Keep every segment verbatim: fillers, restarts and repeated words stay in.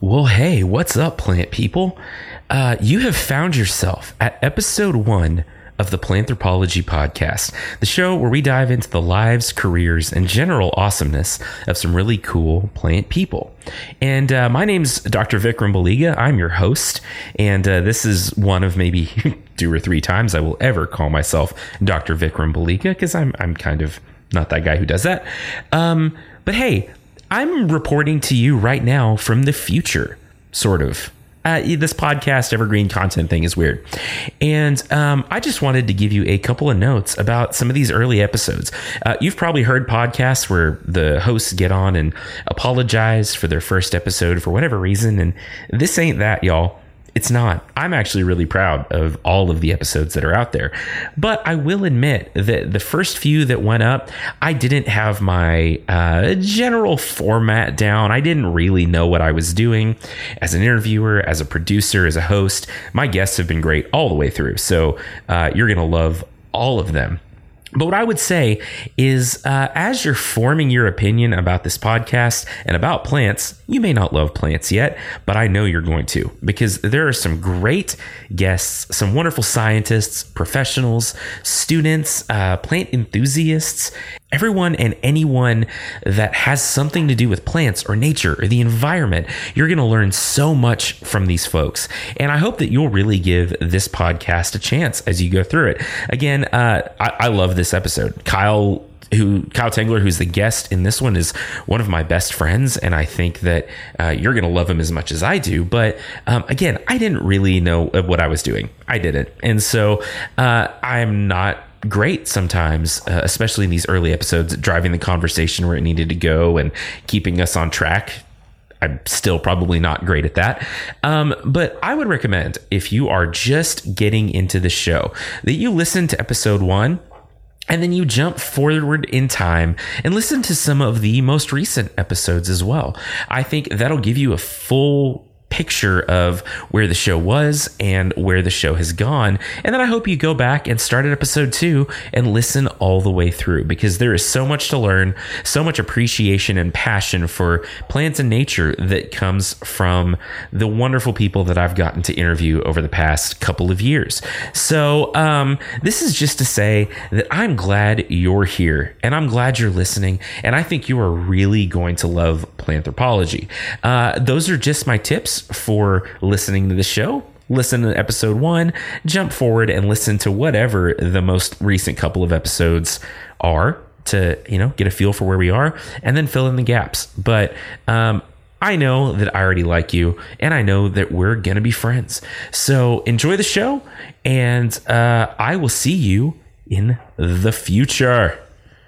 Well, hey, what's up, plant people? Uh, you have found yourself at episode one of the Planthropology Podcast, the show where we dive into the lives, careers, and general awesomeness of some really cool plant people. And uh, my name's Doctor Vikram Baliga. I'm your host, and uh, this is one of maybe two or three times I will ever call myself Doctor Vikram Baliga, because I'm I'm kind of not that guy who does that. Um, but hey, I'm reporting to you right now from the future, sort of. Uh, this podcast evergreen content thing is weird. And um, I just wanted to give you a couple of notes about some of these early episodes. Uh, you've probably heard podcasts where the hosts get on and apologize for their first episode for whatever reason. And this ain't that, y'all. It's not. I'm actually really proud of all of the episodes that are out there. But I will admit that the first few that went up, I didn't have my uh, general format down. I didn't really know what I was doing as an interviewer, as a producer, as a host. My guests have been great all the way through. So uh, you're going to love all of them. But what I would say is, uh, as you're forming your opinion about this podcast and about plants, you may not love plants yet, but I know you're going to, because there are some great guests, some wonderful scientists, professionals, students, uh, plant enthusiasts, everyone and anyone that has something to do with plants or nature or the environment. You're going to learn so much from these folks. And I hope that you'll really give this podcast a chance as you go through it. Again, uh, I, I love this episode. Kyle who Kyle Tengler, who's the guest in this one, is one of my best friends, and I think that uh, you're going to love him as much as I do. But um, again, I didn't really know what I was doing. I didn't. And so uh, I'm not great sometimes, uh, especially in these early episodes, driving the conversation where it needed to go and keeping us on track. I'm still probably not great at that. Um, but I would recommend, if you are just getting into the show, that you listen to episode one and then you jump forward in time and listen to some of the most recent episodes as well. I think that'll give you a full picture of where the show was and where the show has gone. And then I hope you go back and start at episode two and listen all the way through, because there is so much to learn, so much appreciation and passion for plants and nature that comes from the wonderful people that I've gotten to interview over the past couple of years. So um, this is just to say that I'm glad you're here and I'm glad you're listening. And I think you are really going to love Planthropology. Uh, those are just my tips for listening to the show. Listen to episode one, jump forward and listen to whatever the most recent couple of episodes are to, you know, get a feel for where we are, and then fill in the gaps. But um, I know that I already like you, and I know that we're going to be friends. So enjoy the show, and uh, I will see you in the future.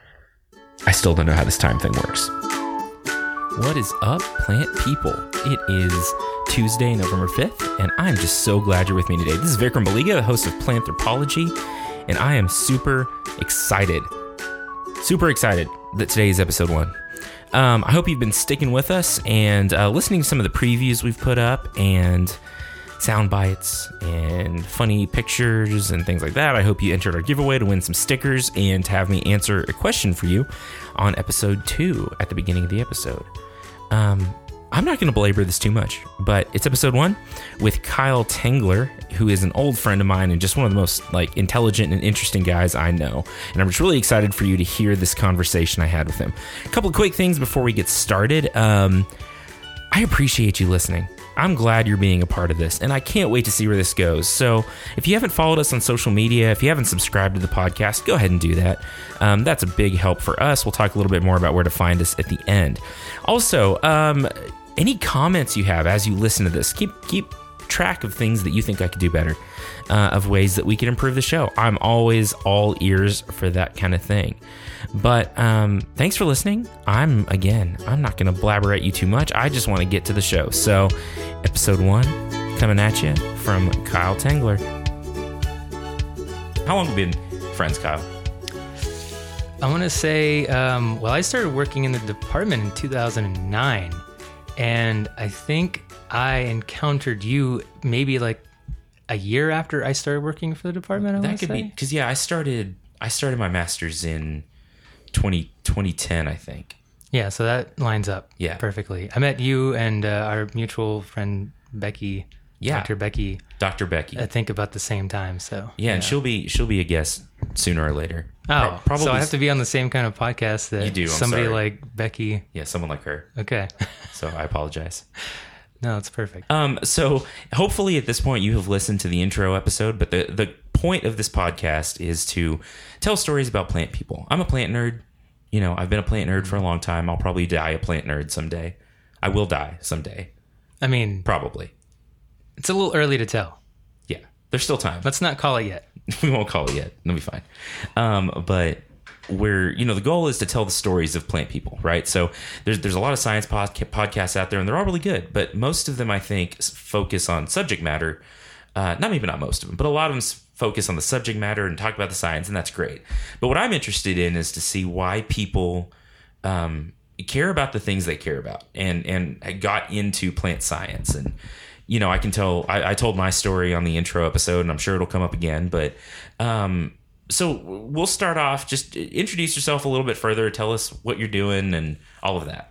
I still don't know how this time thing works. What is up, plant people? It is Tuesday, November fifth, and I'm just so glad you're with me today. This is Vikram Baliga, the host of Planthropology, and I am super excited, super excited that today is episode one. Um, I hope you've been sticking with us and uh, listening to some of the previews we've put up and sound bites and funny pictures and things like that. I hope you entered our giveaway to win some stickers and to have me answer a question for you on episode two at the beginning of the episode. Um, I'm not going to belabor this too much, but it's episode one with Kyle Tengler, who is an old friend of mine and just one of the most like intelligent and interesting guys I know. And I'm just really excited for you to hear this conversation I had with him. A couple of quick things before we get started. Um, I appreciate you listening. I'm glad you're being a part of this, and I can't wait to see where this goes. So if you haven't followed us on social media, if you haven't subscribed to the podcast, go ahead and do that. Um, that's a big help for us. We'll talk a little bit more about where to find us at the end. Also, um, any comments you have as you listen to this, keep keep track of things that you think I could do better, uh, of ways that we can improve the show. I'm always all ears for that kind of thing. But um, thanks for listening. I'm, again, I'm not going to blabber at you too much. I just want to get to the show. So, episode one, coming at you from Kyle Tengler. How long have we been friends, Kyle? I want to say, um, well, I started working in the department in two thousand nine, and I think I encountered you maybe like a year after I started working for the department. I that could say. be because yeah, I started I started my master's in twenty ten, I think. Yeah, so that lines up Yeah. perfectly. I met you and uh, our mutual friend Becky, Yeah. Doctor Becky, Doctor Becky. I think about the same time. So Yeah, and she'll be she'll be a guest sooner or later. Oh, Pro- so I have to be on the same kind of podcast that You do, I'm somebody sorry. like Becky. Yeah, someone like her. Okay. So I apologize. No, it's perfect. Um, so hopefully at this point you have listened to the intro episode, but the, the point of this podcast is to tell stories about plant people. I'm a plant nerd. You know, I've been a plant nerd for a long time. I'll probably die a plant nerd someday. I will die someday. I mean, Probably. it's a little early to tell. Yeah. There's still time. Let's not call it yet. We won't call it yet. It'll be fine. Um, but we're, you know, the goal is to tell the stories of plant people, right? So there's there's a lot of science podca- podcasts out there, and they're all really good. But most of them, I think, s- focus on subject matter. Uh, not maybe not most of them, but a lot of them s- focus on the subject matter and talk about the science, and that's great. But what I'm interested in is to see why people um, care about the things they care about, and and got into plant science. And you know, I can tell. I, I told my story on the intro episode, and I'm sure it'll come up again. But um, so we'll start off. Just introduce yourself a little bit further. Tell us what you're doing and all of that.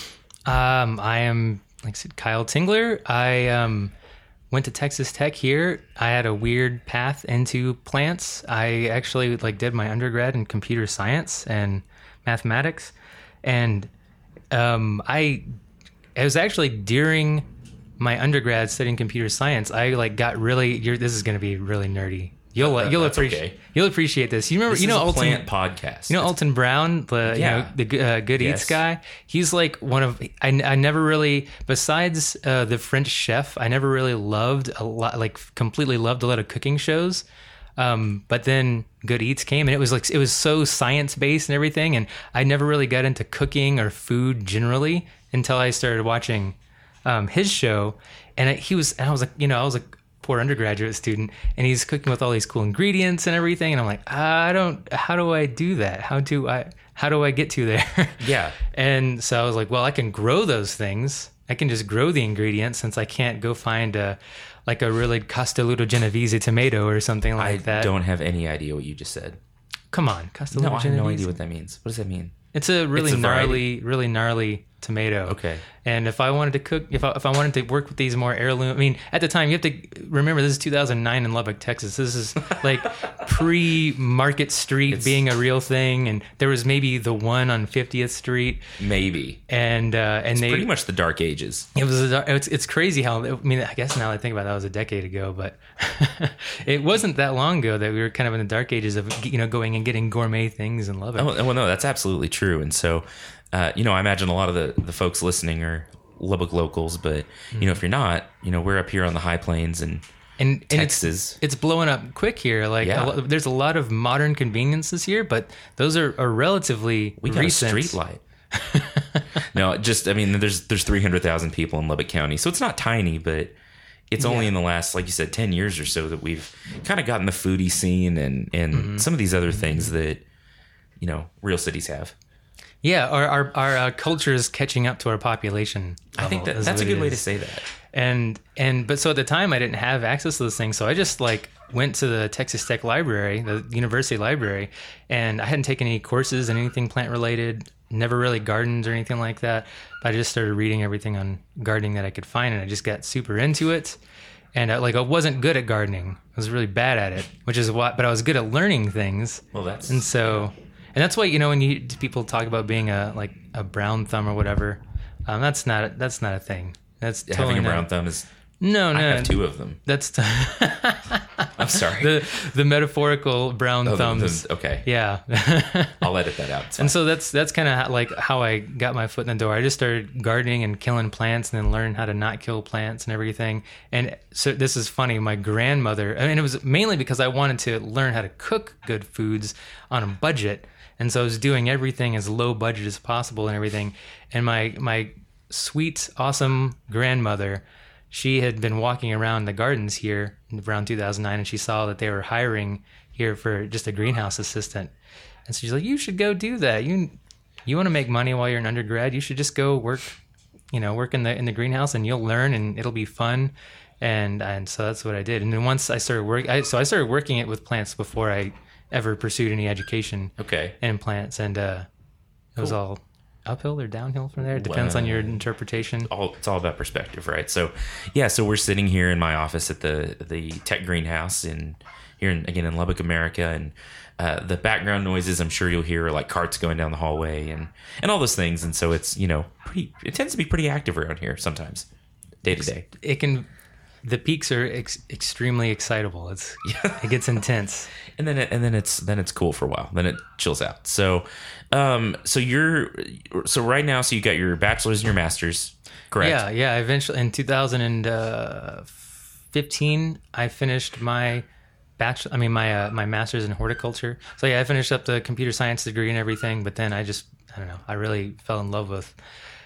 Um, I am, like I said, Kyle Tingler. I um, went to Texas Tech here. I had a weird path into plants. I actually like did my undergrad in computer science and mathematics, and um, I it was actually during my undergrad studying computer science. I like got really. You're, this is going to be really nerdy. You'll Uh, you'll that's appreciate okay. you'll appreciate this. You remember This you know is a Alton plant podcast. You know Alton Brown, the Yeah. you know the uh, Good Yes. Eats guy. He's like one of I, I never really besides uh, the French Chef. I never really loved a lot like completely loved a lot of cooking shows. Um, but then Good Eats came and it was like it was so science based and everything. And I never really got into cooking or food generally until I started watching um, his show. And I, he was and I was like you know I was like. poor undergraduate student, and he's cooking with all these cool ingredients and everything, and I'm like, I don't, how do I do that? How do I, how do I get to there? Yeah. And so I was like, well, I can grow those things. I can just grow the ingredients since I can't go find a, like a really Castelluto Genovese tomato or something like I that. don't have any idea what you just said. Come on, Castelluto No, I have Genovese. no idea what that means. What does that mean? It's a really It's a variety. gnarly, really gnarly tomato. Okay. And if I wanted to cook, if I, if I wanted to work with these more heirloom, I mean, at the time you have to remember this is two thousand nine in Lubbock, Texas. This is like pre-Market Street It's- being a real thing, and there was maybe the one on fiftieth Street, Maybe. and uh, and they Pretty much the dark ages. it was a, it's it's crazy how I mean I guess now that I think about it, that was a decade ago, but it wasn't that long ago that we were kind of in the dark ages of you know going and getting gourmet things in Lubbock. Oh, well, no, that's absolutely true. And so, uh, you know, I imagine a lot of the, the folks listening are Lubbock locals, but, you know, if you're not, you know, we're up here on the high plains and And, and Texas. it's, it's blowing up quick here. Like Yeah. a lo- there's a lot of modern conveniences here, but those are, are relatively we got recent. a street light. No, just, I mean, there's there's three hundred thousand people in Lubbock County. So it's not tiny, but it's only Yeah. in the last, like you said, ten years or so that we've kind of gotten the foodie scene and, and Mm-hmm. some of these other things that, you know, real cities have. Yeah, our our, our uh, culture is catching up to our population. I think level, that is that's a what good it way to is. say that. And and but so at the time I didn't have access to those things, so I just like went to the Texas Tech library, the university library, and I hadn't taken any courses in anything plant related, never really gardened or anything like that. But I just started reading everything on gardening that I could find, and I just got super into it. And I, like I wasn't good at gardening, I was really bad at it, which is why. But I was good at learning things. Well, that's And so, and that's why you know when you people talk about being a like a brown thumb or whatever, um, that's not that's not a thing. That's totally having a not- brown thumb is. No, no, I have two of them. that's t- I'm sorry. the the metaphorical brown Oh, the- thumbs. the- okay. Yeah, I'll edit that out. It's and fine. so that's that's kind of like how I got my foot in the door. I just started gardening and killing plants, and then learned how to not kill plants and everything. And so this is funny. My grandmother, I mean, it was mainly because I wanted to learn how to cook good foods on a budget, and so I was doing everything as low budget as possible and everything. And my my sweet, awesome grandmother, she had been walking around the gardens here around two thousand nine, and she saw that they were hiring here for just a greenhouse assistant. And so she's like, you should go do that. You you want to make money while you're an undergrad, you should just go work, you know, work in the in the greenhouse, and you'll learn, and it'll be fun. And and so that's what I did. And then once I started work, I, so I started working it with plants before I ever pursued any education Okay. in plants, and uh, it was all uphill or downhill from there. It depends on your Well, interpretation. all it's all about perspective, right? So, yeah, so we're sitting here in my office at the the Tech Greenhouse in here in, again in Lubbock, America, and uh, the background noises I'm sure you'll hear are like carts going down the hallway and and all those things. And so it's you know pretty. It tends to be pretty active around here sometimes, day to day. It can. The peaks are ex- extremely excitable. It's it gets intense. And then it, and then it's then it's cool for a while. Then it chills out. So, um, so you're so right now. So you got your bachelor's and your master's, correct? Yeah, yeah. Eventually, in two thousand fifteen, I finished my bachelor. I mean, my uh, my master's in horticulture. So yeah, I finished up the computer science degree and everything. But then I just I don't know. I really fell in love with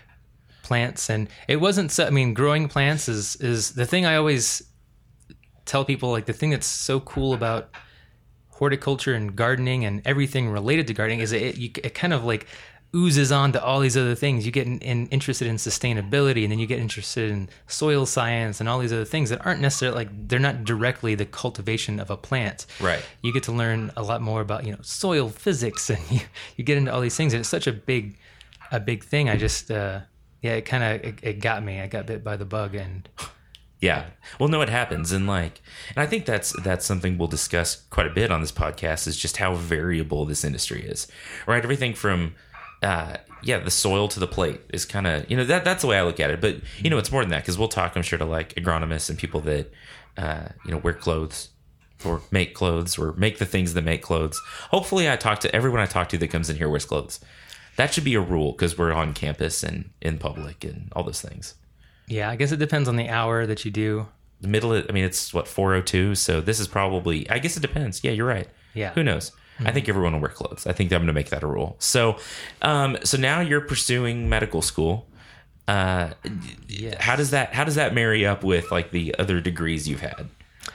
plants, and it wasn't so. I mean, growing plants is is the thing I always tell people. Like the thing that's so cool about horticulture and gardening and everything related to gardening is it, you, it kind of like oozes on to all these other things. You get in, in, interested in sustainability, and then you get interested in soil science and all these other things that aren't necessarily like they're not directly the cultivation of a plant. Right. You get to learn a lot more about you know soil physics, and you, you get into all these things. And it's such a big a big thing. I just uh, yeah, it kind of it, it got me. I got bit by the bug, and Yeah. Well, no, it happens. And like, and I think that's, that's something we'll discuss quite a bit on this podcast is just how variable this industry is, right? Everything from, uh, yeah, the soil to the plate is kind of, you know, that that's the way I look at it. But, you know, it's more than that because we'll talk, I'm sure, to like agronomists and people that, uh, you know, wear clothes or make clothes or make the things that make clothes. Hopefully I talk to everyone I talk to that comes in here wears clothes. That should be a rule because we're on campus and in public and all those things. yeah, I guess it depends on the hour that you do. The middle of, I mean, it's what, four oh two. So this is probably, I guess it depends. Yeah, you're right. Yeah. Who knows? Mm-hmm. I think everyone will wear clothes. I think I'm going to make that a rule. So, um, so now you're pursuing medical school. Uh, Yes. how does that, how does that marry up with like the other degrees you've had?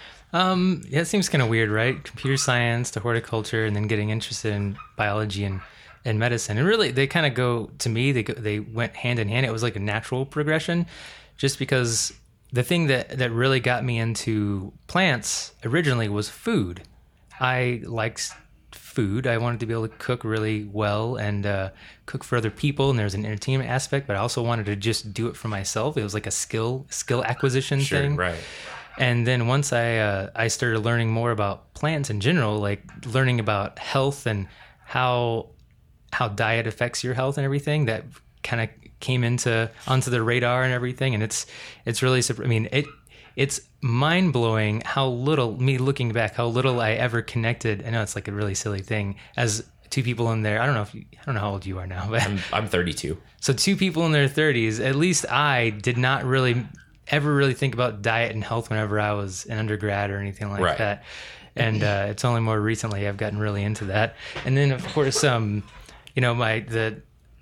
Um, yeah, it seems kind of weird, right? Computer science to horticulture, and then getting interested in biology and, and medicine. And really, they kind of go, to me, they go, they went hand in hand. It was like a natural progression, just because the thing that, that really got me into plants originally was food. I liked food. I wanted to be able to cook really well and uh, cook for other people. And there's an entertainment aspect, but I also wanted to just do it for myself. It was like a skill, skill acquisition Sure, thing. right. And then once I uh, I started learning more about plants in general, like learning about health and how how diet affects your health and everything, that kind of came into onto the radar and everything. And it's it's really, I mean, it it's mind blowing how little, me looking back, how little I ever connected. I know it's like a really silly thing as two people in there. I don't know if you, I don't know how old you are now, but I'm, I'm thirty-two. so two people in their thirties. At least I did not really ever really think about diet and health whenever I was an undergrad or anything like Right. that. And uh, it's only more recently I've gotten really into that. And then of course, um, you know, my the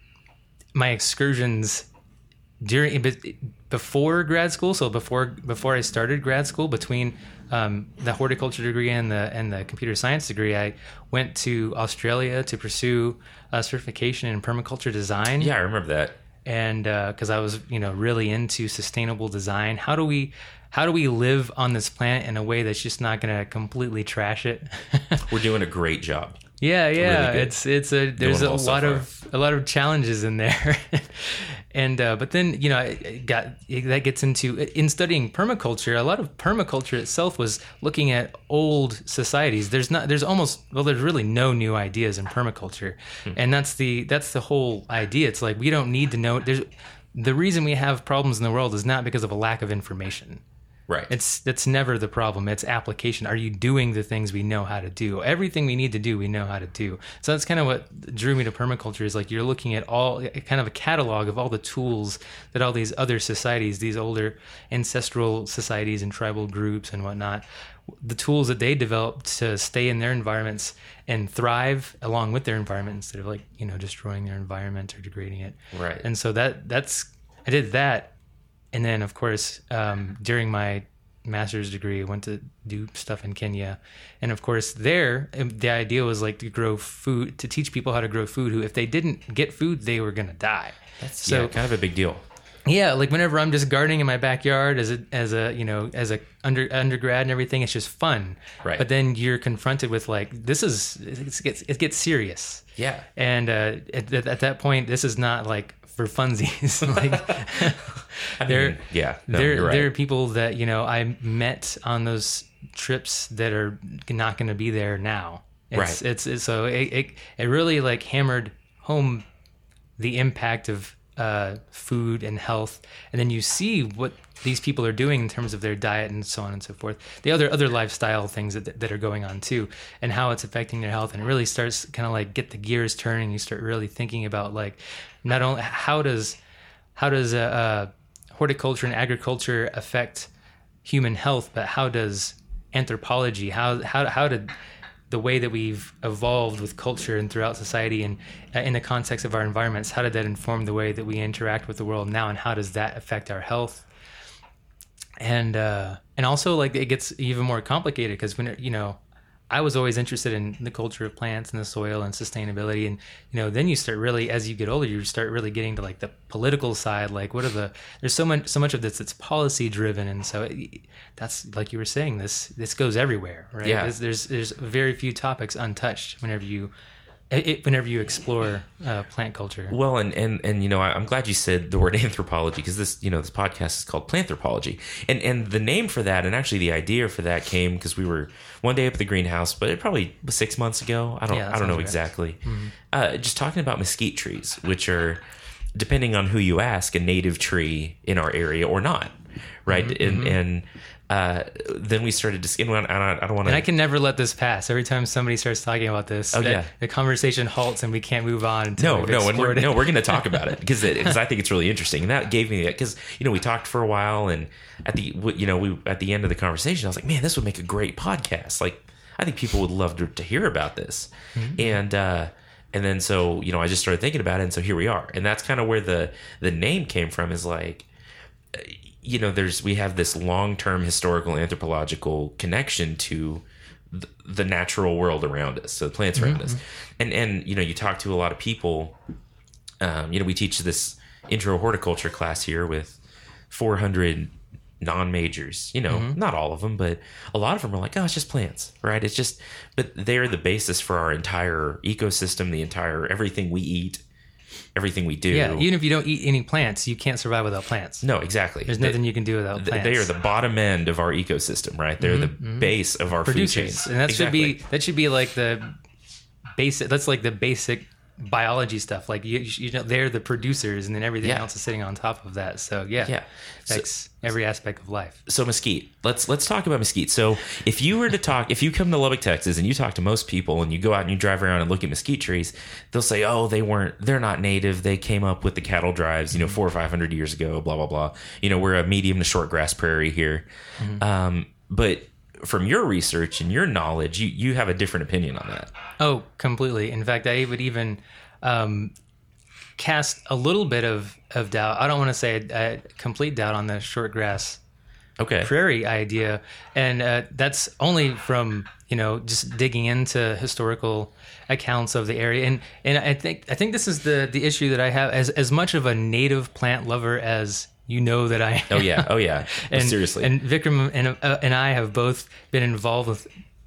my excursions during before grad school. So before before I started grad school, between um, the horticulture degree and the and the computer science degree, I went to Australia to pursue a certification in permaculture design. Yeah, I remember that. And because uh, I was, you know, really into sustainable design. How do we, how do we live on this planet in a way that's just not going to completely trash it? We're doing a great job. yeah, yeah. Really good. it's it's a there's Doing a well so lot far. of a lot of challenges in there. And uh, but then you know it it got it, that gets into in studying permaculture. A lot of permaculture itself was looking at old societies. There's not there's almost well there's really no new ideas in permaculture, Hmm. and that's the that's the whole idea. It's like we don't need to know. There's the reason we have problems in the world is not because of a lack of information. Right. It's that's never the problem. It's application. Are you doing the things we know how to do? Everything we need to do, we know how to do. So that's kind of what drew me to permaculture. Is like you're looking at all kind of a catalog of all the tools that all these other societies, these older ancestral societies and tribal groups and whatnot, the tools that they developed to stay in their environments and thrive along with their environment instead of like you know destroying their environment or degrading it. Right. And so that that's I did that. And then, of course, um, during my master's degree, I went to do stuff in Kenya. And of course, there, um, the idea was like to grow food, to teach people how to grow food who, if they didn't get food, they were going to die. That's so, yeah, kind of a big deal. Yeah, like whenever I'm just gardening in my backyard as a as a you know as a under undergrad and everything, it's just fun. Right. But then you're confronted with like this is it gets it gets serious. Yeah. And uh, at, at that point, this is not like for funsies. Like I there, mean, yeah, no, there you're right. there are people that you know I met on those trips that are not going to be there now. It's, Right. It's, it's so it, it it really like hammered home the impact of uh, food and health, and then you see what these people are doing in terms of their diet and so on and so forth. The other other lifestyle things that that are going on too, and how it's affecting their health, and it really starts kind of like get the gears turning. You start really thinking about like not only how does how does uh, uh, horticulture and agriculture affect human health, but how does anthropology how how how did the way that we've evolved with culture and throughout society and uh, in the context of our environments, how did that inform the way that we interact with the world now, and how does that affect our health? And uh, and also like it gets even more complicated because when it, you know, I was always interested in the culture of plants and the soil and sustainability, and you know, then you start really as you get older, you start really getting to like the political side. Like, what are the there's so much so much of this that's policy driven, and so it, that's like you were saying, this this goes everywhere, right? Yeah. There's, there's there's very few topics untouched whenever you it, whenever you explore uh, plant culture. Well, and, and, and you know, I, I'm glad you said the word anthropology, because this, you know, this podcast is called Planthropology. And and the name for that, and actually the idea for that came because we were one day up at the greenhouse, but it probably was six months ago. I don't Yeah, that I don't know sounds right. exactly. Mm-hmm. Uh, just talking about mesquite trees, which are, depending on who you ask, a native tree in our area or not, right? Mm-hmm. And and uh, then we started to, and I don't want to. And I can never let this pass. Every time somebody starts talking about this, Oh, that- yeah. the conversation halts and we can't move on until No, we've no, and we're, explored it. no, we're going to talk about it because because I think it's really interesting, and that gave me that because you know we talked for a while, and at the you know we at the end of the conversation, I was like, man, this would make a great podcast. Like, I think people would love to, to hear about this, mm-hmm. and uh, and then so you know I just started thinking about it, and so here we are, and that's kind of where the the name came from. Is like, you know, there's we have this long term historical anthropological connection to the natural world around us, so the plants around mm-hmm. us, and and you know you talk to a lot of people. Um, you know, we teach this intro horticulture class here with four hundred non-majors. You know, mm-hmm. not all of them, but a lot of them are like, oh, it's just plants, right? It's just, but they're the basis for our entire ecosystem, the entire everything we eat, everything we do. Yeah, even if you don't eat any plants, you can't survive without plants. No, exactly. There's they, nothing you can do without plants. They are the bottom end of our ecosystem, right? They're mm-hmm, the mm-hmm. base of our producers, food chains, and that exactly. should be that should be like the basic. That's like the basic biology stuff. Like you, you know, they're the producers, and then everything yeah. else is sitting on top of that. So yeah, yeah, affects so, every aspect of life. So mesquite. Let's let's talk about mesquite. So if you were to talk, if you come to Lubbock, Texas, and you talk to most people, and you go out and you drive around and look at mesquite trees, they'll say, "Oh, they weren't. They're not native. They came up with the cattle drives, you know, four or five hundred years ago." Blah blah blah. You know, we're a medium to short grass prairie here, mm-hmm. um, but from your research and your knowledge, you you have a different opinion on that. Oh, completely. In fact, I would even um, cast a little bit of, of doubt. I don't want to say a, a complete doubt on the short grass okay. prairie idea. And uh, that's only from, you know, just digging into historical accounts of the area. And and I think I think this is the, the issue that I have as, as much of a native plant lover as you know that I am. Oh, yeah. Oh, yeah. and, Seriously. And Vikram and, uh, and I have both been involved with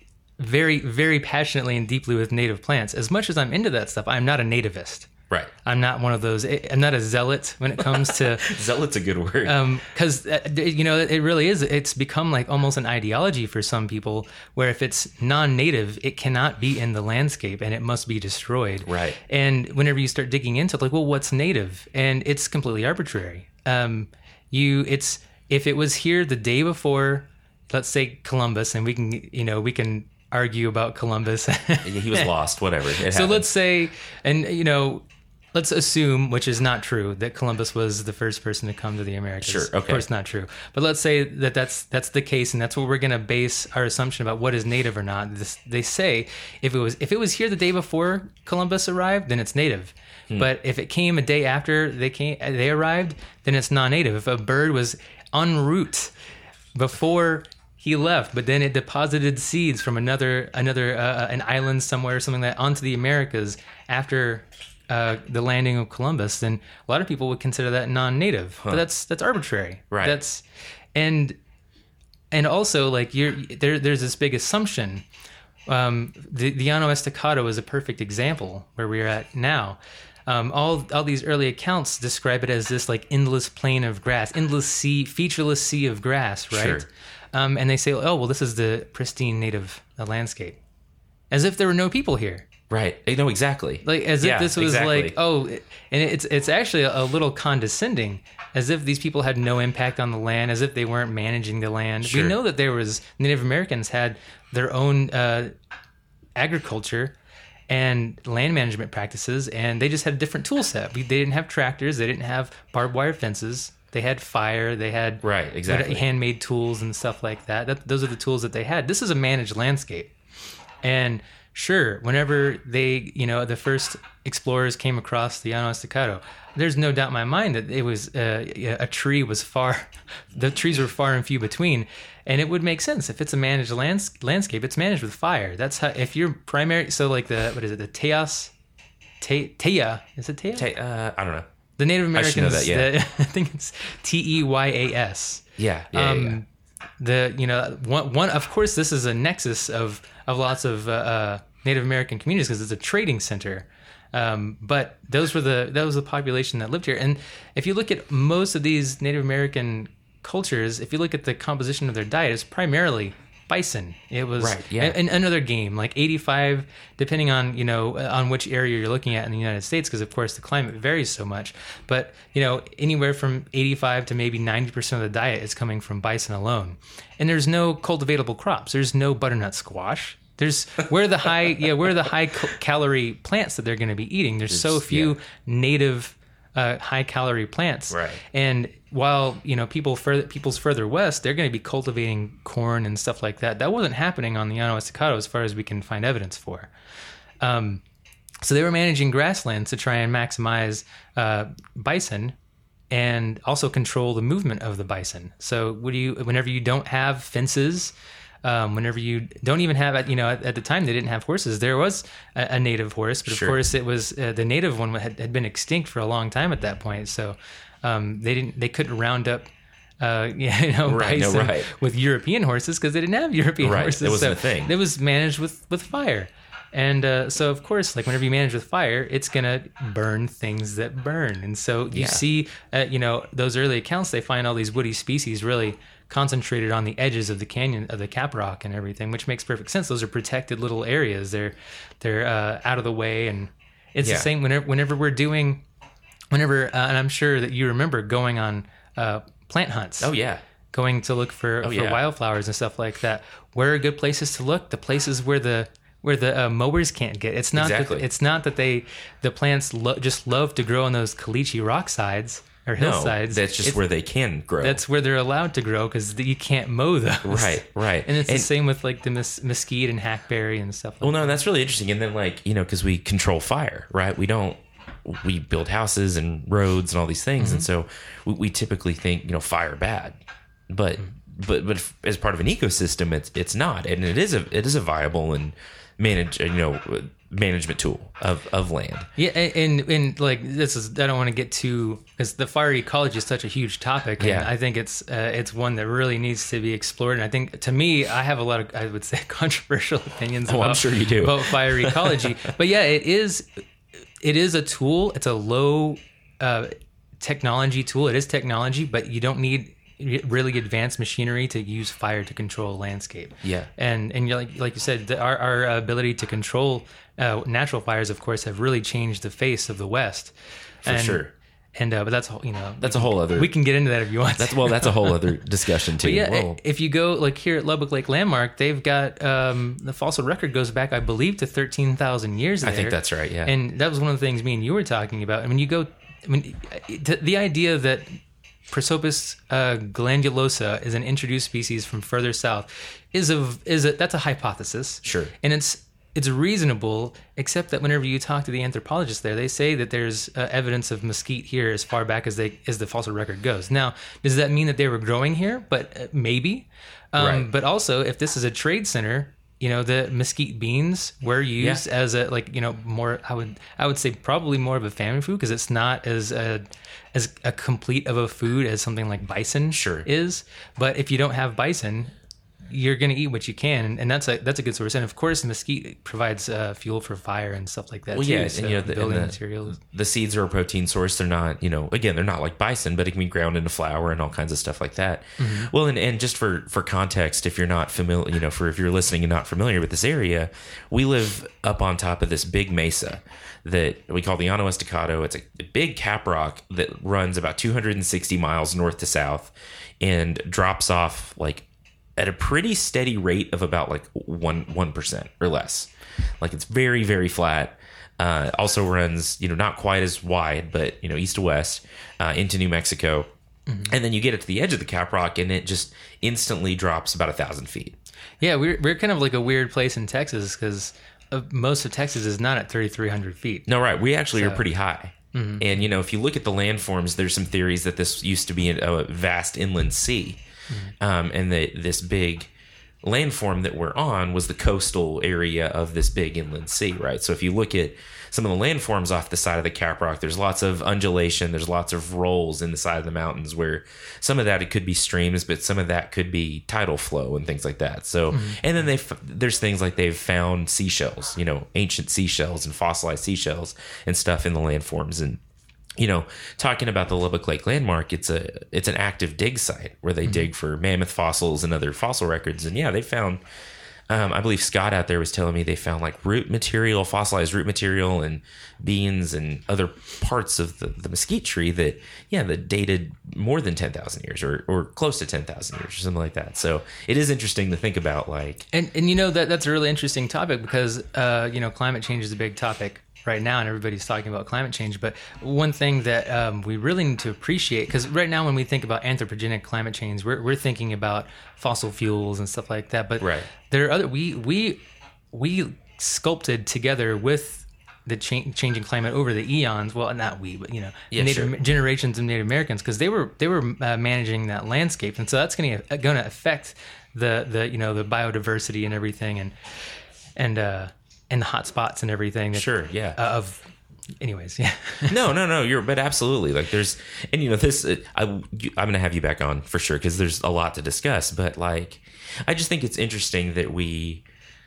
very, very passionately and deeply with native plants. As much as I'm into that stuff, I'm not a nativist. Right. I'm not one of those. I'm not a zealot when it comes to zealot's a good word. Because um, you know it really is. It's become like almost an ideology for some people, where if it's non-native, it cannot be in the landscape and it must be destroyed. Right. And whenever you start digging into it, like, well, what's native? And it's completely arbitrary. Um, you, it's if it was here the day before, let's say Columbus, and we can, you know, we can argue about Columbus. He was lost. Whatever. It so happened. let's say, and you know. Let's assume, which is not true, that Columbus was the first person to come to the Americas. Sure, okay. Of course, not true. But let's say that that's that's the case, and that's what we're going to base our assumption about what is native or not. This, they say if it was if it was here the day before Columbus arrived, then it's native. Hmm. But if it came a day after they came, they arrived, then it's non-native. If a bird was en route before he left, but then it deposited seeds from another another uh, an island somewhere or something like that onto the Americas after uh, the landing of Columbus, then a lot of people would consider that non-native. Huh. But that's that's arbitrary. Right. That's and and also like you're there. There's this big assumption. Um, the the Llano Estacado is a perfect example where we're at now. Um, all all these early accounts describe it as this like endless plain of grass, endless sea, featureless sea of grass, right? Sure. Um, and they say, oh well, this is the pristine native uh, landscape, as if there were no people here. Right. You know, exactly. Like as Yeah, if this was exactly. like, oh, and it's it's actually a, a little condescending, as if these people had no impact on the land, as if they weren't managing the land. Sure. We know that there was Native Americans had their own uh, agriculture and land management practices, and they just had a different tool set. They didn't have tractors, they didn't have barbed wire fences. They had fire, they had Right, exactly. handmade tools and stuff like that. that. Those are the tools that they had. This is a managed landscape. And sure, whenever they, you know, the first explorers came across the Llano Estacado, there's no doubt in my mind that it was uh, a tree was far, the trees were far and few between, and it would make sense if it's a managed lands, landscape. It's managed with fire. That's how. If you're primary, so like the what is it, the Tejas, Te, Teya, is it Teya? Te- uh, I don't know. The Native I should know Americans, that, yeah. the, I think it's T E Y A S. Yeah. Yeah. Um, yeah, yeah. The you know one one of course this is a nexus of of lots of uh, uh, Native American communities because it's a trading center. Um, but those were the that was the population that lived here. And if you look at most of these Native American cultures, if you look at the composition of their diet, it's primarily bison. It was Right, yeah. and another game like eighty-five, depending on you know on which area you're looking at in the United States, because of course the climate varies so much. But you know anywhere from eighty-five to maybe ninety percent of the diet is coming from bison alone, and there's no cultivatable crops. There's no butternut squash. There's where the high yeah where are the high cal- calorie plants that they're going to be eating. There's so There's- few yeah. native uh, high calorie plants. Right. And while you know people further people's further west, they're going to be cultivating corn and stuff like that. That wasn't happening on the Llano Estacado as far as we can find evidence for. Um, so they were managing grasslands to try and maximize uh, bison and also control the movement of the bison. So what do you whenever you don't have fences. Um, whenever you don't even have, you know, at, at the time they didn't have horses. There was a, a native horse, but of Sure. course it was uh, the native one had, had been extinct for a long time at that point. So um, they didn't, they couldn't round up, uh, you know, Right, no, bison right. with European horses because they didn't have European Right, horses. it wasn't so a thing. It was managed with with fire. And uh, so, of course, like whenever you manage with fire, it's gonna burn things that burn. And so you Yeah. see, uh, you know, those early accounts, they find all these woody species really concentrated on the edges of the canyon of the cap rock and everything, which makes perfect sense. Those are protected little areas. They're they're uh, out of the way, and it's Yeah. the same whenever whenever we're doing, whenever, uh, and I'm sure that you remember going on uh, plant hunts. Oh yeah. Going to look for, Oh, for yeah. wildflowers and stuff like that. Where are good places to look? The places where the where the uh, mowers can't get. It's not Exactly. that it's not that they the plants lo- just love to grow on those caliche rock sides or No, hillsides. that's just It's- where they can grow. that's where they're allowed to grow because you can't mow those. Right, right. And it's And- the same with like the mes- mesquite and hackberry and stuff like Well, no, that's really interesting. And then, like, you know, because we control fire, right? We don't, we build houses and roads and all these things. And so we, we typically think, you know, fire bad. But, but, but as part of an ecosystem, it's, it's not. And it is a, it is a viable and manage, you know, management tool of, of land. Yeah, and, and and like this is I don't want to get too because the fire ecology is such a huge topic. And Yeah. I think it's uh, it's one that really needs to be explored. And I think to me, I have a lot of I would say controversial opinions. Oh, about, I'm sure you do. about fire ecology. But yeah, it is it is a tool. It's a low uh, technology tool. It is technology, but you don't need really advanced machinery to use fire to control a landscape. Yeah. And and you're like like you said, the, our our ability to control uh, natural fires, of course, have really changed the face of the West. For and, sure. And uh, but that's you know That's a whole other, we can get into that if you want. that's, to. well, that's a whole other discussion too. But yeah, Whoa. if you go like here at Lubbock Lake Landmark, they've got um, the fossil record goes back, I believe, to thirteen thousand years. There. I think that's right. Yeah. And that was one of the things me and you were talking about. I mean, you go, I mean, the, the idea that Prosopis uh, glandulosa is an introduced species from further south is a is a that's a hypothesis. Sure. And it's it's reasonable, except that whenever you talk to the anthropologists there, they say that there's uh, evidence of mesquite here as far back as they as the fossil record goes. Now, does that mean that they were growing here? But uh, maybe. Um, Right. But also, if this is a trade center, you know, the mesquite beans were used Yeah. as a, like, you know, more, I would, I would say probably more of a family food because it's not as a, as a complete of a food as something like bison Sure. is. But if you don't have bison, you're going to eat what you can. And, and that's a, that's a good source. And of course, mesquite provides uh, fuel for fire and stuff like that. Well, too. yeah, So and, you know, the, building and the, materials. the seeds are a protein source. They're not, you know, again, they're not like bison, but it can be ground into flour and all kinds of stuff like that. Mm-hmm. Well, and, and just for, for context, if you're not familiar, you know, for if you're listening and not familiar with this area, we live up on top of this big mesa that we call the Llano Estacado. It's a, a big cap rock that runs about two hundred sixty miles north to south and drops off like at a pretty steady rate of about like one one percent or less. Like it's very, very flat. Uh, also runs, you know, not quite as wide, but you know, east to west uh, into New Mexico. Mm-hmm. And then you get it to the edge of the cap rock, and it just instantly drops about a thousand feet. Yeah, we're we're kind of like a weird place in Texas because most of Texas is not at thirty-three hundred feet. No, right. We actually So- are pretty high. Mm-hmm. And you know, if you look at the landforms, there's some theories that this used to be a vast inland sea. Um, and that this big landform that we're on was the coastal area of this big inland sea, right? So if you look at some of the landforms off the side of the cap rock, there's lots of undulation, there's lots of rolls in the side of the mountains where some of that it could be streams, but some of that could be tidal flow and things like that. So, mm-hmm. and then they there's things like they've found seashells, you know, ancient seashells and fossilized seashells and stuff in the landforms. And you know, talking about the Lubbock Lake Landmark, it's a it's an active dig site where they mm-hmm. dig for mammoth fossils and other fossil records. And yeah, they found, um, I believe Scott out there was telling me they found like root material, fossilized root material, and beans and other parts of the, the mesquite tree that, yeah, that dated more than ten thousand years or, or close to ten thousand years or something like that. So it is interesting to think about, like, And and you know that that's a really interesting topic because uh, you know, climate change is a big topic right now, and everybody's talking about climate change. But one thing that um, we really need to appreciate, because right now when we think about anthropogenic climate change, we're we're thinking about fossil fuels and stuff like that. But right. there are other we we we sculpted together with the cha- changing climate over the eons. Well, not we, but you know, Yeah, Native sure. generations of Native Americans, because they were they were uh, managing that landscape, and so that's going to going to affect the the you know the biodiversity and everything, and and uh, and the hot spots and everything. That, Sure, yeah. Uh, of, anyways, yeah. no, no, no. You're, but absolutely. Like there's, and you know, this, uh, I, you, I'm going to have you back on for sure, because there's a lot to discuss. But like, I just think it's interesting that we,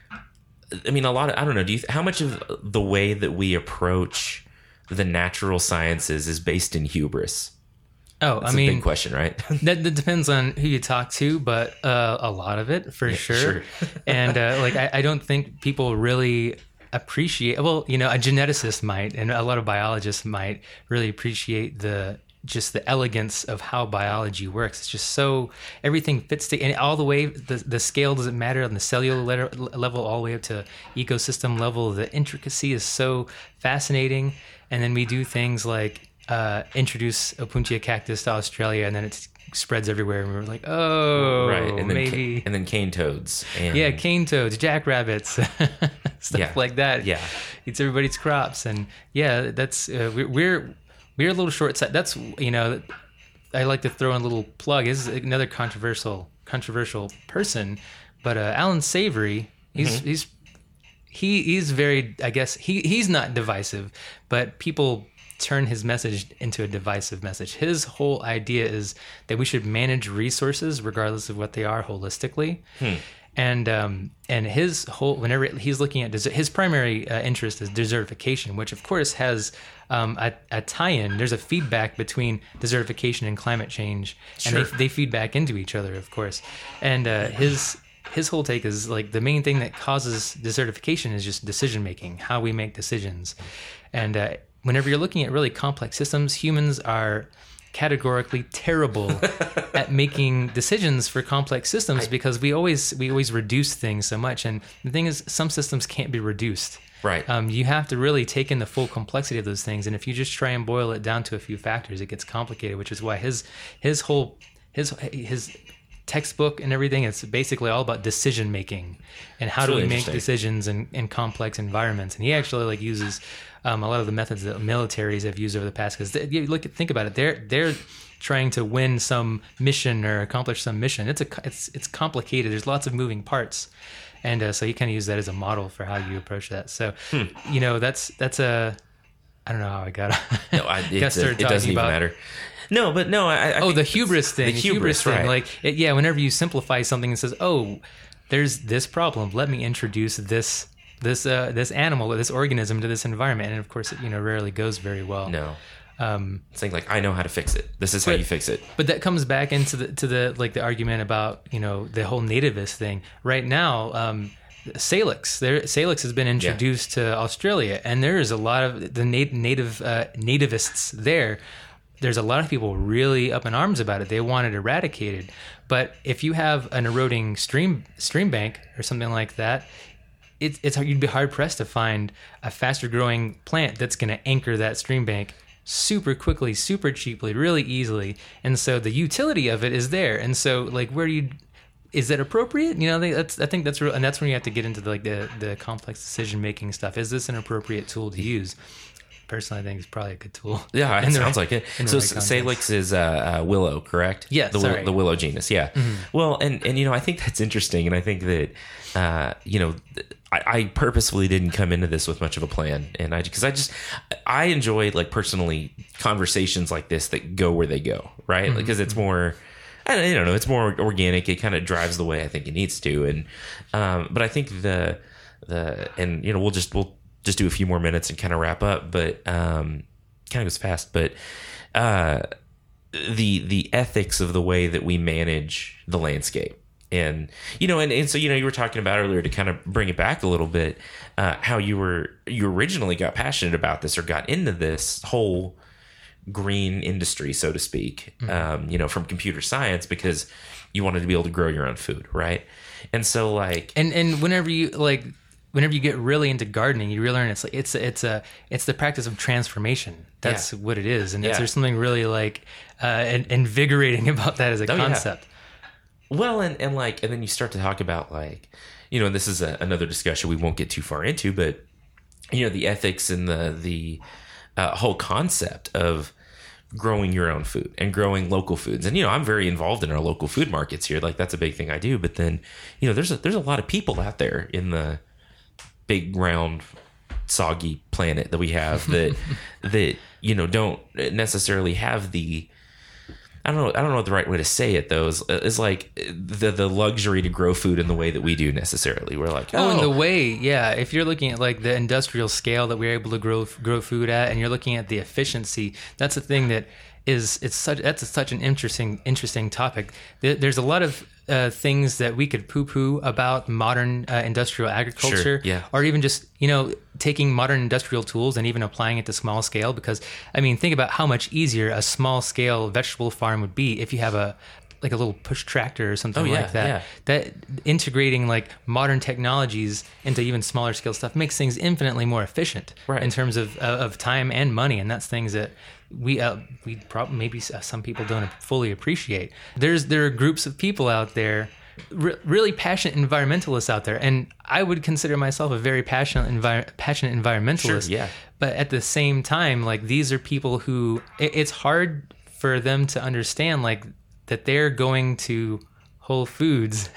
I mean, a lot of, I don't know, do you, how much of the way that we approach the natural sciences is based in hubris? Oh, That's I mean, a big question, right? that, that depends on who you talk to, but uh, a lot of it for Yeah, sure. sure. And uh, like, I, I don't think people really appreciate. Well, you know, a geneticist might, and a lot of biologists might really appreciate the just the elegance of how biology works. It's just so everything fits to, and all the way the the scale doesn't matter on the cellular letter, level all the way up to ecosystem level. The intricacy is so fascinating, and then we do things like. Uh, introduce Opuntia cactus to Australia, and then it spreads everywhere, and we're like, oh, right. And then, maybe, ca- and then cane toads. And yeah, cane toads, jackrabbits, stuff Yeah. like that. Yeah. Eats everybody's crops, and yeah, that's uh, we're, we're we're a little short sighted. That's you know, I like to throw in a little plug. This is another controversial controversial person, but uh, Alan Savory, he's Mm-hmm. he's he he's very, I guess he he's not divisive, but people turn his message into a divisive message. His whole idea is that we should manage resources regardless of what they are holistically. Hmm. And um, and his whole, whenever he's looking at, des- his primary uh, interest is desertification, which of course has um, a, a tie-in. There's a feedback between desertification and climate change, and Sure. they, they feed back into each other, of course. And uh, his his whole take is like the main thing that causes desertification is just decision making, how we make decisions. And uh, whenever you're looking at really complex systems, humans are categorically terrible at making decisions for complex systems I, because we always we always reduce things so much. And the thing is, some systems can't be reduced. Right. Um, you have to really take in the full complexity of those things. And if you just try and boil it down to a few factors, it gets complicated. Which is why his his whole his his textbook and everything. It's basically all about decision making and how It's do really we make interesting. decisions in, in complex environments. And he actually like uses um, a lot of the methods that militaries have used over the past, because you look at, think about it, they're they're trying to win some mission or accomplish some mission. It's a it's it's complicated. There's lots of moving parts, and uh, so you kind of use that as a model for how you approach that. So Hmm. you know that's that's a I don't know how I got. No, I, got it, started it doesn't talking even about- matter. No, but no, I, I Oh, think the it's- hubris thing. The hubris, thing. right? Like, it, yeah, whenever you simplify something and says, "Oh, there's this problem. Let me introduce this this uh, this animal or this organism to this environment," and of course, it you know rarely goes very well. no, Um, saying like, I know how to fix it. This is how But- you fix it. But that comes back into the to the like the argument about you know the whole nativist thing. Right now, um, Salix, there Salix has been introduced to Australia, and there is a lot of the nat- native uh, nativists there. There's a lot of people really up in arms about it. They want it eradicated. But if you have an eroding stream stream bank or something like that, it's it's you'd be hard pressed to find a faster growing plant that's going to anchor that stream bank super quickly, super cheaply, really easily. And so the utility of it is there. And so like where do you is that appropriate? You know, they- that's I think that's real, and that's when you have to get into the, like the the complex decision making stuff. Is this an appropriate tool to use? Personally, I think it's probably a good tool. Yeah, it In the sounds right- like it. in the So right context. Salix is uh, uh, willow, correct? Yes, the, will- sorry. the willow genus. Yeah. Well, and and you know, I think that's interesting, and I think that uh, you know, I, I purposefully didn't come into this with much of a plan, and I because I just I enjoy like personally conversations like this that go where they go, right? Because it's more. I don't, I don't know. It's more organic. It kind of drives the way I think it needs to, and um, but I think the the and you know we'll just we'll just do a few more minutes and kind of wrap up, but um, kind of goes fast. But uh, the the ethics of the way that we manage the landscape, and you know, and, and so you know, you were talking about earlier to kind of bring it back a little bit, uh, how you were you originally got passionate about this or got into this whole green industry, so to speak, um, you know, from computer science because you wanted to be able to grow your own food, right? And so, like, And and whenever you like, whenever you get really into gardening, you really learn it's like it's it's a it's the practice of transformation. That's Yeah. what it is, and it's, Yeah. there's something really like uh, in- invigorating about that as a Oh, yeah. concept. well, and and like, and then you start to talk about like, you know, and this is a, another discussion we won't get too far into, but you know, the ethics and the the uh, whole concept of growing your own food and growing local foods. And you know, I'm very involved in our local food markets here. Like that's a big thing I do. But then, you know, there's a, there's a lot of people out there in the big round soggy planet that we have that that you know don't necessarily have the I don't know I don't know what the right way to say it though is, is like the the luxury to grow food in the way that we do necessarily. We're like, Oh, oh, and the way, yeah. If you're looking at like the industrial scale that we're able to grow grow food at, and you're looking at the efficiency, that's the thing that is it's such that's such an interesting interesting topic. There, there's a lot of uh, things that we could poo-poo about modern uh, industrial agriculture, Sure, yeah. or even just you know taking modern industrial tools and even applying it to small scale. Because I mean, think about how much easier a small scale vegetable farm would be if you have a like a little push tractor or something Oh, yeah, like that. yeah. That integrating like modern technologies into even smaller scale stuff makes things infinitely more efficient Right. in terms of uh, of time and money, and that's things that we uh, we probably maybe s- some people don't fully appreciate. There's there are groups of people out there, re- really passionate environmentalists out there, and I would consider myself a very passionate envir- passionate environmentalist. Sure, yeah. But at the same time, like these are people who it, it's hard for them to understand like that they're going to Whole Foods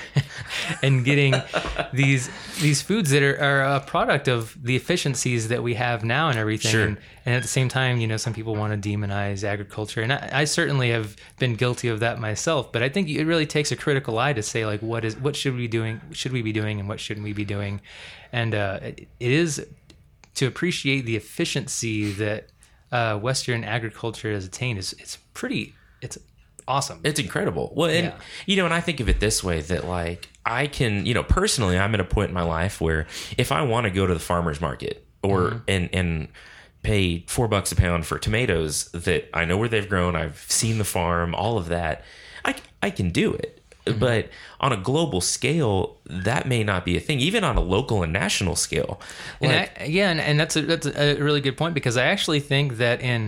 and getting these these foods that are, are a product of the efficiencies that we have now and everything. Sure. And, and at the same time, you know, some people want to demonize agriculture, and I, I certainly have been guilty of that myself. But I think it really takes a critical eye to say like, what is what should we doing? Should we be doing, and what shouldn't we be doing? And uh, it, it is to appreciate the efficiency that uh, Western agriculture has attained. Is it's pretty. It's awesome. It's incredible. Well, and Yeah. you know, and I think of it this way that like I can, you know, personally, I'm at a point in my life where if I want to go to the farmer's market or Mm-hmm. and and pay four bucks a pound for tomatoes that I know where they've grown, I've seen the farm, all of that, I I can do it. Mm-hmm. But on a global scale, that may not be a thing. Even on a local and national scale, And like, I, yeah, and, and that's a, that's a really good point, because I actually think that in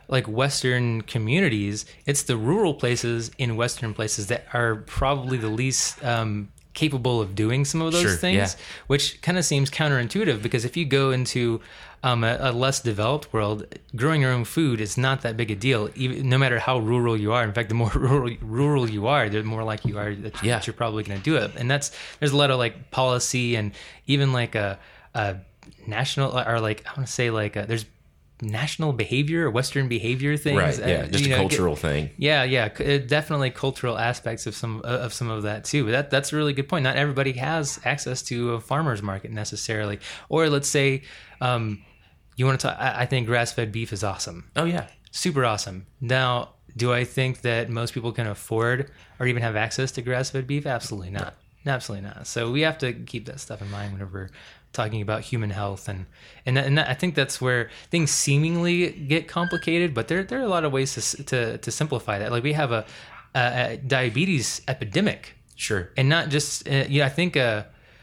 like Western communities, it's the rural places in Western places that are probably the least um, capable of doing some of those Sure, things, yeah. which kind of seems counterintuitive, because if you go into um, a, a less developed world, growing your own food is not that big a deal, even no matter how rural you are. In fact, the more rural rural you are, the more likely you are that, Yeah. that you're probably going to do it. And that's there's a lot of like policy and even like a, a national or like I want to say like a, there's national behavior or Western behavior things. Right. Yeah. uh, Just you a know, cultural get- thing. Yeah, yeah, c- uh, definitely cultural aspects of some uh, of some of that too. But that that's a really good point. Not everybody has access to a farmer's market necessarily. Or let's say um, you want to talk. I, I think grass-fed beef is awesome, Oh yeah. super awesome. Now, do I think that most people can afford or even have access to grass-fed beef? Absolutely not. Absolutely not. So we have to keep that stuff in mind whenever we're talking about human health, and and, that, and that, I think that's where things seemingly get complicated, but there there are a lot of ways to s- to, to simplify that. Like we have a, a, a diabetes epidemic, Sure. and not just uh, you know I think uh,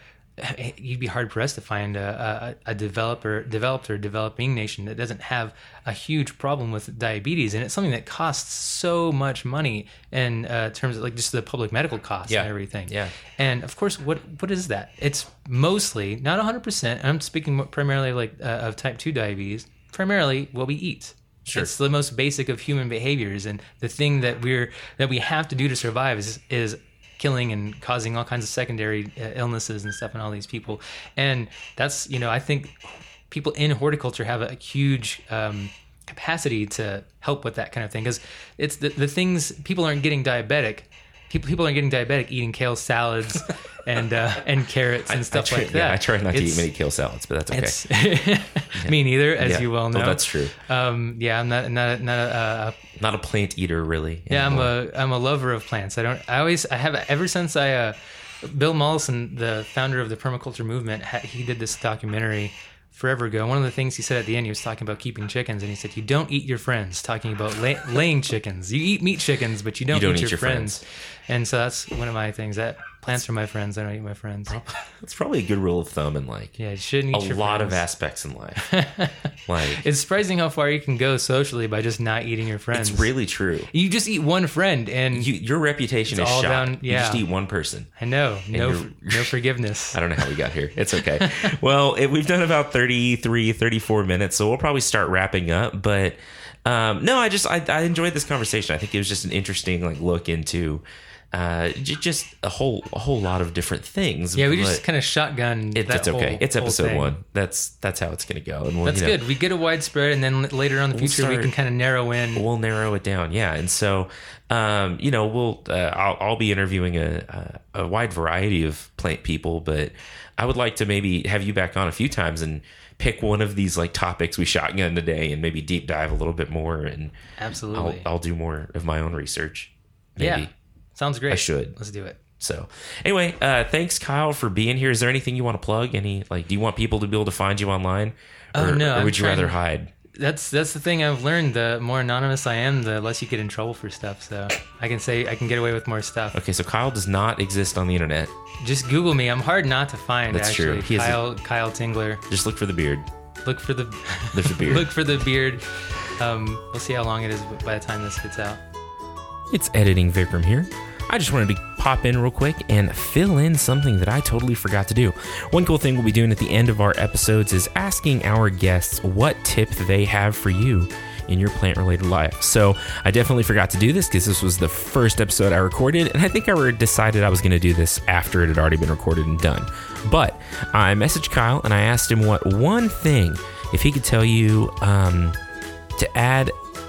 you'd be hard pressed to find a, a, a developer developed or developing nation that doesn't have a huge problem with diabetes, and it's something that costs so much money in uh, terms of like just the public medical costs Yeah. and everything. Yeah. And of course, what what is that? It's mostly not one hundred percent. I'm speaking primarily like uh, of type two diabetes. Primarily what we eat. Sure. It's the most basic of human behaviors, and the thing that we're that we have to do to survive is is killing and causing all kinds of secondary uh, illnesses and stuff in all these people. And that's, you know, I think people in horticulture have a huge um, capacity to help with that kind of thing, because it's the, the things people aren't getting diabetic. People people aren't getting diabetic eating kale salads and uh, and carrots and stuff I try, like that. Yeah, I try not to It's- eat many kale salads, but that's okay. It's me neither, as Yeah. you well No, know. that's true. Um, yeah, I'm not not not a, uh, Not a plant eater, really. yeah, I'm anymore. a I'm a lover of plants. I don't. I always I have ever since I uh, Bill Mollison, the founder of the permaculture movement, ha- he did this documentary forever ago. One of the things he said at the end, he was talking about keeping chickens, and he said, "You don't eat your friends." Talking about lay, laying chickens, you eat meat chickens, but you don't, don't eat, eat your, your friends. friends. And so that's one of my things. That plants are my friends. I don't eat my friends. It's probably a good rule of thumb in like Yeah, you shouldn't a eat your lot of friends. aspects in life. Like It's surprising how far you can go socially by just not eating your friends. it's really true. You just eat one friend, and You, your reputation It's is all shot. down- You yeah. just eat one person. I know no you're- no forgiveness. I don't know how we got here. It's okay. Well, it, we've done about thirty-three, thirty-four minutes, so we'll probably start wrapping up. But um, no, I just I, I enjoyed this conversation. I think it was just an interesting like look into uh, j- just a whole a whole lot of different things. Yeah, we but just kind of shotgun. it, that it's okay. whole- It's whole episode thing. one. That's that's how it's gonna go. And we'll, That's you know, good. We get a widespread, and then later on in the We'll future, we start- can kind of narrow in. we'll narrow it down. Yeah, and so um, you know we'll uh, I'll, I'll be interviewing a, a a wide variety of plant people, but I would like to maybe have you back on a few times and pick one of these like topics we shotgun today and maybe deep dive a little bit more, and I'll Absolutely. I'll do more of my own research. Maybe. Yeah, sounds great. I should. Let's do it. So anyway, uh, thanks Kyle for being here. Is there anything you want to plug? Any like, do you want people to be able to find you online, or, Oh, no, or I'm would you trying- rather hide? That's that's the thing I've learned. The more anonymous I am, the less you get in trouble for stuff. So I can say I can get away with more stuff. Okay, so Kyle does not exist on the internet. Just Google me. I'm hard not to find. That's actually, true. He has a- Kyle Kyle Tingler. Just look for the beard. Look for the There's a beard. look for the beard. Um, we'll see how long it is by the time this gets out. It's editing Vikram here. I just wanted to pop in real quick and fill in something that I totally forgot to do. One cool thing we'll be doing at the end of our episodes is asking our guests what tip they have for you in your plant-related life. So I definitely forgot to do this because this was the first episode I recorded, and I think I decided I was going to do this after it had already been recorded and done. But I messaged Kyle and I asked him what one thing, if he could tell you um, to add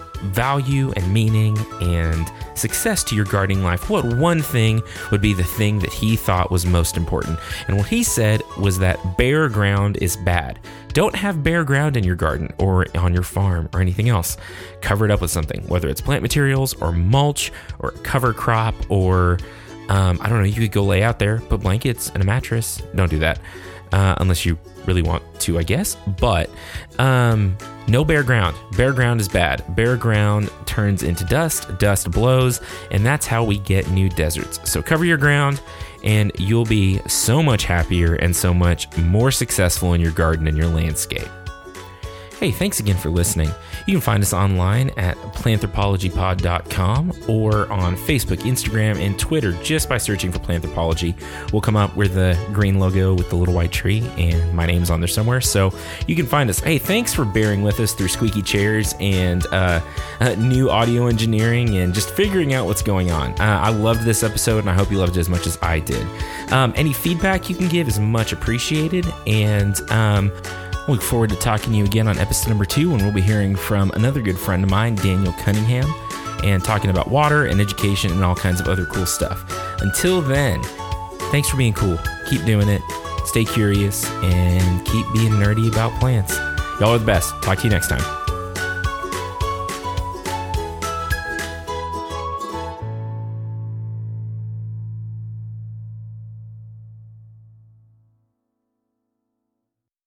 value and meaning and success to your gardening life, what one thing would be the thing that he thought was most important? And what he said was that bare ground is bad. Don't have bare ground in your garden or on your farm or anything else. Cover it up with something, whether it's plant materials or mulch or cover crop or um, I don't know, you could go lay out there, put blankets and a mattress. Don't do that. Uh, unless you really want to, I guess. But um, no bare ground. Bare ground is bad. Bare ground turns into dust. Dust blows. And that's how we get new deserts. So cover your ground and you'll be so much happier and so much more successful in your garden and your landscape. Hey, thanks again for listening. You can find us online at planthropology pod dot com or on Facebook, Instagram, and Twitter just by searching for Planthropology. We'll come up with the green logo with the little white tree, and my name's on there somewhere, so you can find us. Hey, thanks for bearing with us through squeaky chairs and uh, uh, new audio engineering and just figuring out what's going on. Uh, I loved this episode, and I hope you loved it as much as I did. Um, any feedback you can give is much appreciated, and um, I look forward to talking to you again on episode number two, when we'll be hearing from another good friend of mine, Daniel Cunningham, and talking about water and education and all kinds of other cool stuff. Until then, thanks for being cool. Keep doing it. Stay curious and keep being nerdy about plants. Y'all are the best. Talk to you next time.